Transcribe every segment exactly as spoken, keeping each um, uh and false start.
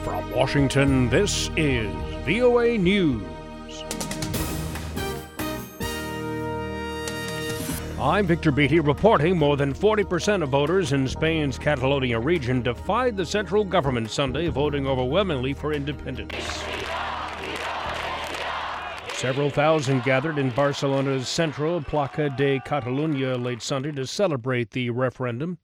From Washington, this is V O A News. I'm Victor Beatty reporting more than forty percent of voters in Spain's Catalonia region defied the central government Sunday, voting overwhelmingly for independence. Several thousand gathered in Barcelona's central Plaça de Catalunya late Sunday to celebrate the referendum.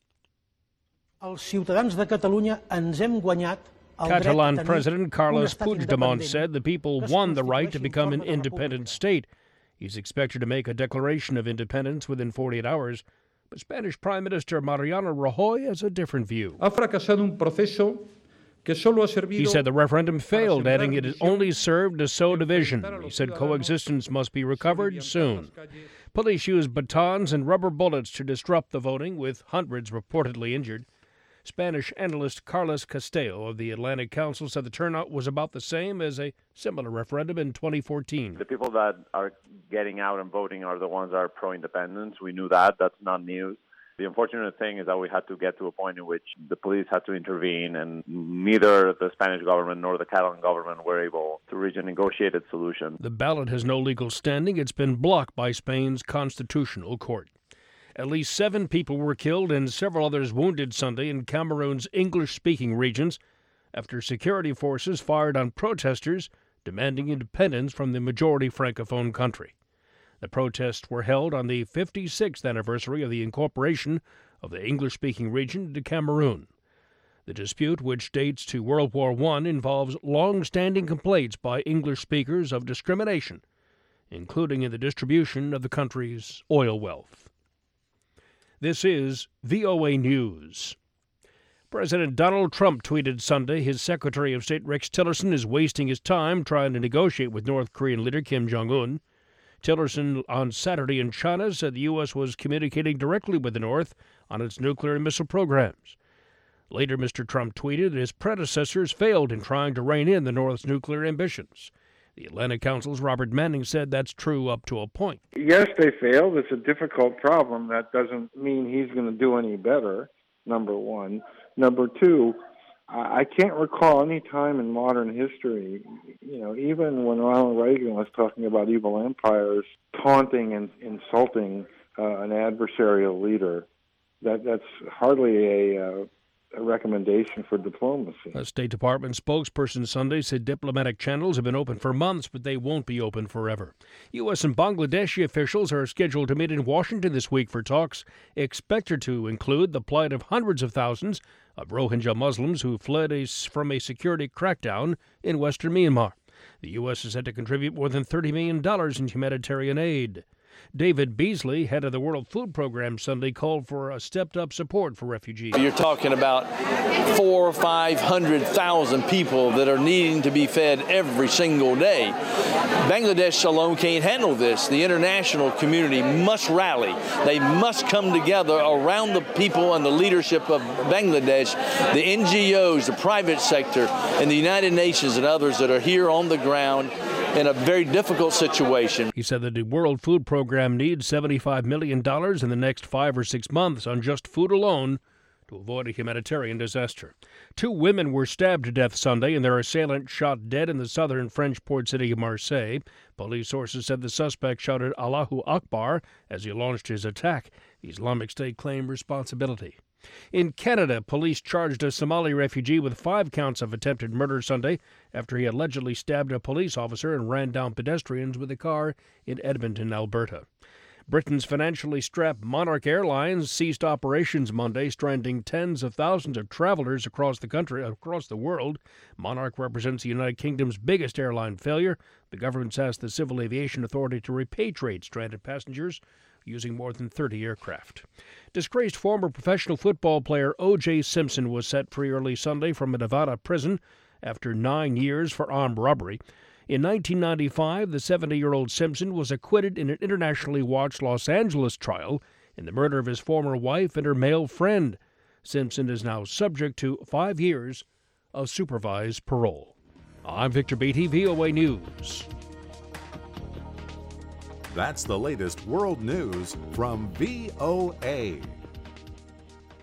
Els ciutadans de Catalunya ens hem guanyat el dret Catalan a tenir President Carles un estat Puigdemont independent said the people que es won the right to constitueixi en become an forma de independent república. state. He's expected to make a declaration of independence within forty-eight hours, but Spanish Prime Minister Mariano Rajoy has a different view. Ha fracasado un proceso que solo ha servido. He said the referendum failed, para adding sembrar it has división only served to sow y division. enfrentar a He los said ciudadanos coexistence must be recovered sobre soon. las calles. Police used batons and rubber bullets to disrupt the voting, with hundreds reportedly injured. Spanish analyst Carlos Castello of the Atlantic Council said the turnout was about the same as a similar referendum in twenty fourteen. The people that are getting out and voting are the ones that are pro-independence. We knew that. That's not news. The unfortunate thing is that we had to get to a point in which the police had to intervene, and neither the Spanish government nor the Catalan government were able to reach a negotiated solution. The ballot has no legal standing. It's been blocked by Spain's constitutional court. At least seven people were killed and several others wounded Sunday in Cameroon's English-speaking regions after security forces fired on protesters demanding independence from the majority Francophone country. The protests were held on the fifty-sixth anniversary of the incorporation of the English-speaking region into Cameroon. The dispute, which dates to World War One, involves long-standing complaints by English speakers of discrimination, including in the distribution of the country's oil wealth. This is V O A News. President Donald Trump tweeted Sunday his Secretary of State Rex Tillerson is wasting his time trying to negotiate with North Korean leader Kim Jong-un. Tillerson on Saturday in China said the U S was communicating directly with the North on its nuclear and missile programs. Later, Mister Trump tweeted that his predecessors failed in trying to rein in the North's nuclear ambitions. The Atlantic Council's Robert Manning said that's true up to a point. Yes, they failed. It's a difficult problem. That doesn't mean he's going to do any better, number one. Number two, I can't recall any time in modern history, you know, even when Ronald Reagan was talking about evil empires, taunting and insulting uh, an adversarial leader. That that's hardly a, uh, a recommendation for diplomacy. A State Department spokesperson Sunday said diplomatic channels have been open for months, but they won't be open forever. U S and Bangladeshi officials are scheduled to meet in Washington this week for talks expected to include the plight of hundreds of thousands of Rohingya Muslims who fled a, from a security crackdown in western Myanmar. The U S is set to contribute more than thirty million dollars in humanitarian aid. David Beasley, head of the World Food Program, Sunday called for a stepped-up support for refugees. You're talking about four or five hundred thousand people that are needing to be fed every single day. Bangladesh alone can't handle this. The international community must rally. They must come together around the people and the leadership of Bangladesh, the N G Os, the private sector, and the United Nations and others that are here on the ground in a very difficult situation. He said that the World Food Program needs seventy-five million dollars in the next five or six months on just food alone to avoid a humanitarian disaster. Two women were stabbed to death Sunday and their assailant shot dead in the southern French port city of Marseille. Police sources said the suspect shouted Allahu Akbar as he launched his attack. The Islamic State claimed responsibility. In Canada, police charged a Somali refugee with five counts of attempted murder Sunday after he allegedly stabbed a police officer and ran down pedestrians with a car in Edmonton, Alberta. Britain's financially strapped Monarch Airlines ceased operations Monday, stranding tens of thousands of travelers across the country, across the world. Monarch represents the United Kingdom's biggest airline failure. The government's asked the Civil Aviation Authority to repatriate stranded passengers using more than thirty aircraft. Disgraced former professional football player O J Simpson was set free early Sunday from a Nevada prison after nine years for armed robbery. In nineteen ninety-five, the seventy-year-old Simpson was acquitted in an internationally watched Los Angeles trial in the murder of his former wife and her male friend. Simpson is now subject to five years of supervised parole. I'm Victor Beatty, V O A News. That's the latest world news from V O A.